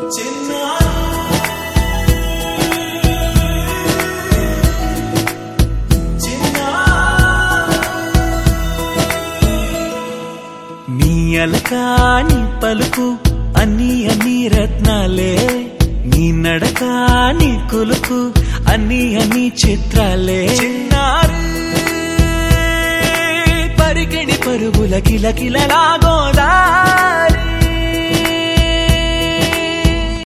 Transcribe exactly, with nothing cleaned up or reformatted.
నీ అలకా నీ పలుకు అన్ని అన్ని రత్నాలే, నీ నడక నీ కొలుకు అన్ని అన్ని చిత్రాలే. చిన్నారు పరికిణి పరుగుల కిల కిలలాగో